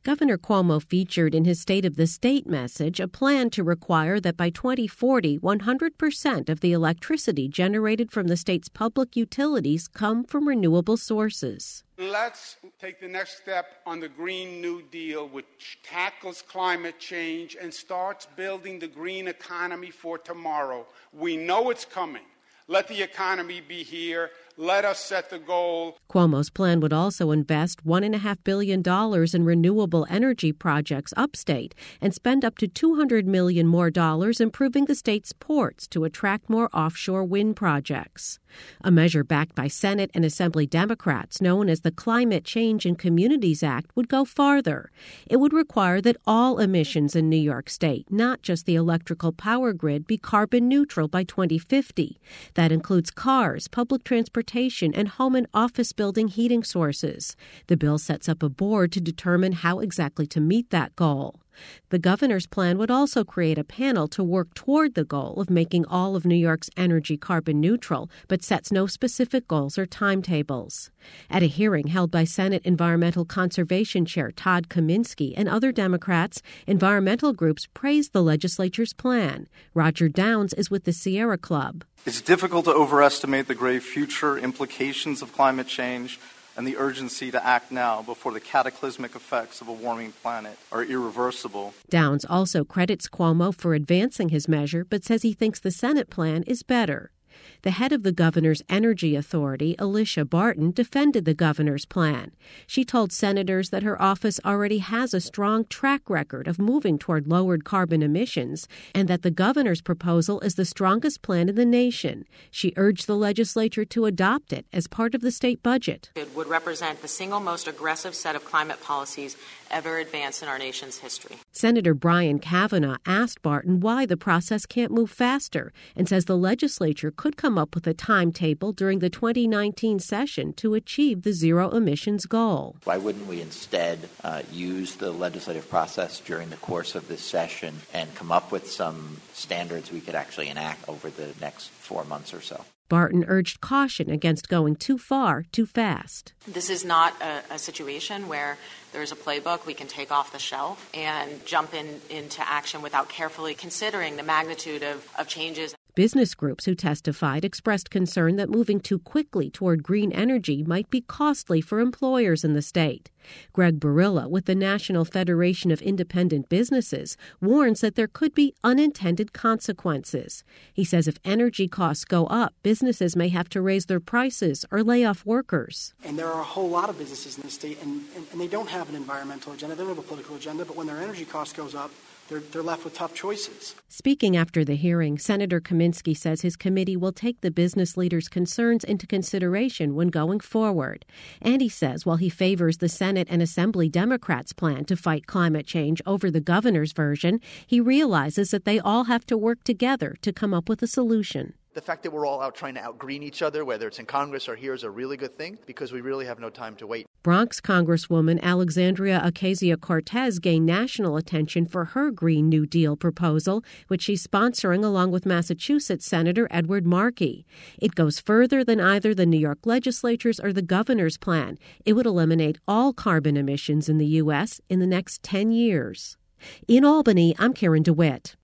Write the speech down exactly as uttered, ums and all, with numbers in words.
Governor Cuomo featured in his State of the State message a plan to require that by twenty forty, one hundred percent of the electricity generated from the state's public utilities come from renewable sources. Let's take the next step on the Green New Deal, which tackles climate change and starts building the green economy for tomorrow. We know it's coming. Let the economy be here. Let us set the goal. Cuomo's plan would also invest one point five billion dollars in renewable energy projects upstate and spend up to two hundred million dollars more dollars improving the state's ports to attract more offshore wind projects. A measure backed by Senate and Assembly Democrats known as the Climate Change and Communities Act would go farther. It would require that all emissions in New York State, not just the electrical power grid, be carbon neutral by twenty fifty. That includes cars, public transportation, and home and office building heating sources. The bill sets up a board to determine how exactly to meet that goal. The governor's plan would also create a panel to work toward the goal of making all of New York's energy carbon neutral, but sets no specific goals or timetables. At a hearing held by Senate Environmental Conservation Chair Todd Kaminsky and other Democrats, environmental groups praised the legislature's plan. Roger Downs is with the Sierra Club. It's difficult to overestimate the grave future implications of climate change and the urgency to act now before the cataclysmic effects of a warming planet are irreversible. Downs also credits Cuomo for advancing his measure, but says he thinks the Senate plan is better. The head of the governor's energy authority, Alicia Barton, defended the governor's plan. She told senators that her office already has a strong track record of moving toward lowered carbon emissions and that the governor's proposal is the strongest plan in the nation. She urged the legislature to adopt it as part of the state budget. It would represent the single most aggressive set of climate policies ever advanced in our nation's history. Senator Brian Kavanaugh asked Barton why the process can't move faster and says the legislature could come up with a timetable during the twenty nineteen session to achieve the zero emissions goal. Why wouldn't we instead uh, use the legislative process during the course of this session and come up with some standards we could actually enact over the next four months or so? Barton urged caution against going too far, too fast. This is not a, a situation where there's a playbook we can take off the shelf and jump in, into action without carefully considering the magnitude of, of changes. Business groups who testified expressed concern that moving too quickly toward green energy might be costly for employers in the state. Greg Barilla, with the National Federation of Independent Businesses, warns that there could be unintended consequences. He says if energy costs go up, businesses may have to raise their prices or lay off workers. And there are a whole lot of businesses in the state, and, and, and they don't have an environmental agenda, they don't have a political agenda, but when their energy cost goes up, They're, they're left with tough choices. Speaking after the hearing, Senator Kaminsky says his committee will take the business leaders' concerns into consideration when going forward. And he says while he favors the Senate and Assembly Democrats' plan to fight climate change over the governor's version, he realizes that they all have to work together to come up with a solution. The fact that we're all out trying to outgreen each other, whether it's in Congress or here, is a really good thing because we really have no time to wait. Bronx Congresswoman Alexandria Ocasio-Cortez gained national attention for her Green New Deal proposal, which she's sponsoring along with Massachusetts Senator Edward Markey. It goes further than either the New York legislature's or the governor's plan. It would eliminate all carbon emissions in the U S in the next ten years. In Albany, I'm Karen DeWitt.